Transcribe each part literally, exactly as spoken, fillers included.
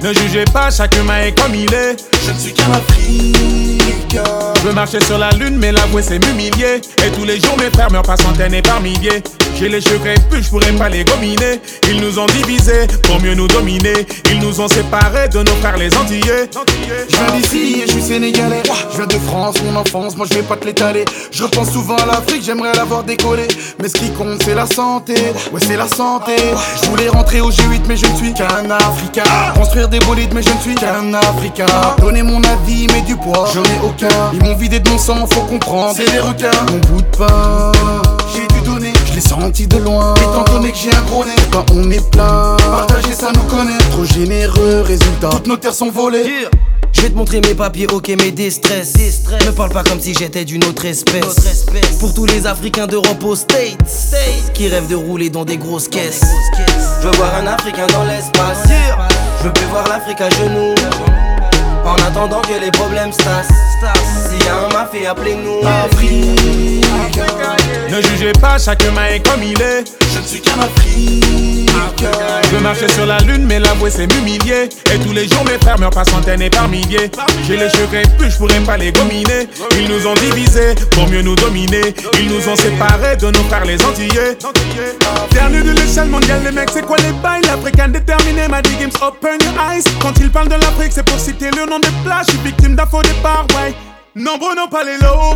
Ne jugez pas, chaque humain est comme il est. Je ne suis qu'un Africain. Je veux marcher sur la lune, mais l'avouer c'est m'humilier. Et tous les jours mes frères meurent par centaines et par milliers. J'ai les cheveux crépus, je pourrais pas les gominer. Ils nous ont divisés pour mieux nous dominer. Ils nous ont séparés de nos frères les Antillais. Je viens d'ici et je suis sénégalais. Je viens de France, mon enfance, moi je vais pas te l'étaler. Je repense souvent à l'Afrique, j'aimerais l'avoir décollé. Mais ce qui compte c'est la santé, ouais c'est la santé. Je voulais rentrer au G huit mais je ne suis qu'un Africain. Construire des bolides mais je ne suis qu'un Africain. Donner mon avis mais du poids, j'en ai aucun. Ils m'ont vidé de mon sang, faut comprendre, c'est des requins. Mon bout de pain, j'ai dû donner, je l'ai senti de loin. Étant donné que j'ai un gros nez, quand on est plein, partager ça nous connaît. Trop généreux, résultat, toutes nos terres sont volées. Yeah. Je vais te montrer mes papiers, ok, mes distress. distress. Me parle pas comme si j'étais d'une autre espèce. Autre espèce. Pour tous les Africains d'Europe aux States, States qui rêvent de rouler dans des grosses caisses. Je veux voir un Africain dans l'espace. Yeah. Je veux plus voir l'Afrique à genoux. En attendant que les problèmes stassent. S'il y a un mafé, appelez-nous. Africain. Ne jugez pas, chaque humain est comme il est. Je ne suis qu'un Africain. Je veux marcher sur la lune, mais l'avouer c'est m'humilier. Et tous les jours mes frères meurent par centaines et par milliers. J'ai les cheveux crépus, je pourrais pas les gominer. Ils nous ont divisés pour mieux nous dominer. Ils nous ont séparés de nos frères les Antillais. Dernier de l'échelle mondiale, les mecs, c'est quoi les bails? L'Africain déterminé m'a dit games open your eyes. Quand ils parlent de l'Afrique, c'est pour citer le nom des plages. Je suis victime d'un faux départ, ouais. Nombreux n'ont pas les lots.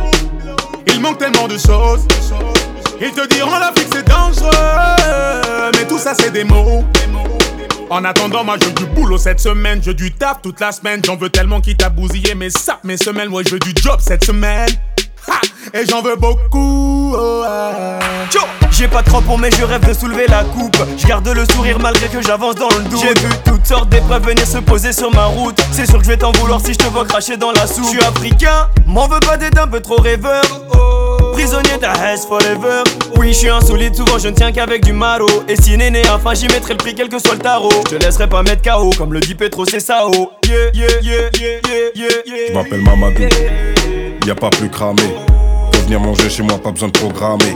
Il manque tellement de choses. Ils te diront l'Afrique c'est dangereux, mais tout ça c'est des mots. En attendant, moi je veux du boulot cette semaine, je veux du taf toute la semaine. J'en veux tellement qui t'a bousillé mes sapes, mes semelles. Moi je veux du job cette semaine. Ha! Et j'en veux beaucoup. Oh, ah. J'ai pas de crampons mais je rêve de soulever la coupe. Je garde le sourire malgré que j'avance dans le doute. J'ai vu toutes sortes d'épreuves venir se poser sur ma route. C'est sûr que je vais t'en vouloir si je te vois cracher dans la soupe. Je suis africain, m'en veux pas d'être un peu trop rêveur. Prisonnier ta Hesse forever. Oui je suis insolite, souvent je ne tiens qu'avec du maro. Et si néné enfin j'y mettrai le prix quel que soit le tarot. Je te laisserai pas mettre K O comme le dit Petro c'est Sao. Yeah yeah yeah yeah yeah yeah. Je m'appelle Mamadou, y'a pas plus cramé. Pour venir manger chez moi pas besoin de programmer.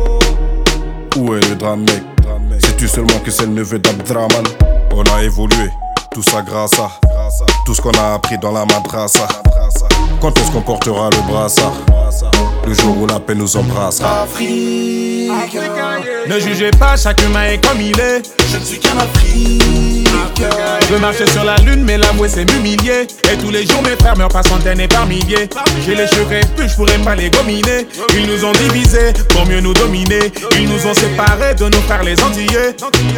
Où est le drame mec? Sais-tu seulement que c'est le neveu d'Abdraman? On a évolué, tout ça grâce à tout ce qu'on a appris dans la madrasa. Quand est-ce qu'on portera le brassard? Le jour où la paix nous embrassera. Africain. Ne jugez pas, chaque humain est comme il est. Je ne suis qu'un Africain. Je veux marcher sur la lune, mais l'avouer c'est m'humilier. Et tous les jours mes frères meurent par centaines et par milliers. J'ai les cheveux crépus, je pourrais pas les gominer. Ils nous ont divisés pour mieux nous dominer. Ils nous ont séparés de nos frères les Antillais.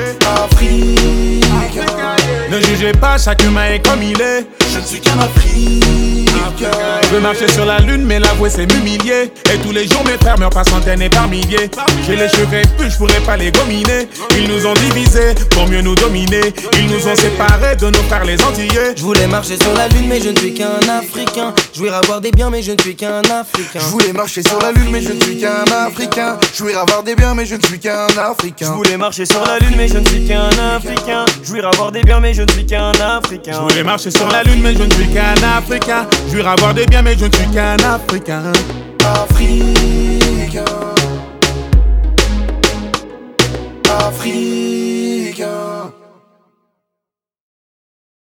Africain. Ne jugez pas, chaque humain est comme il est. Je ne suis qu'un Africain. Je veux marcher sur la lune, mais l'avouer c'est m'humilier. Et tous les jours mes frères meurent par centaines et par milliers. J'ai les cheveux crépus, je pourrais pas les gominer. Ils nous ont divisés pour mieux nous dominer. Ils nous ont séparés de nos frères les Antillais. Je voulais marcher sur la lune mais je ne suis qu'un Africain. Je voulais avoir des biens mais je ne suis qu'un Africain. Je voulais marcher sur la lune mais je ne suis qu'un Africain. Je voulais avoir des biens mais je ne suis qu'un Africain. Je voulais marcher sur la lune mais je ne suis qu'un Africain. Je voulais avoir des biens mais je ne suis qu'un Africain. Je voulais marcher sur la lune mais je ne suis qu'un Africain. Je voulais avoir des biens mais je ne suis qu'un Africain. Africain. Africain.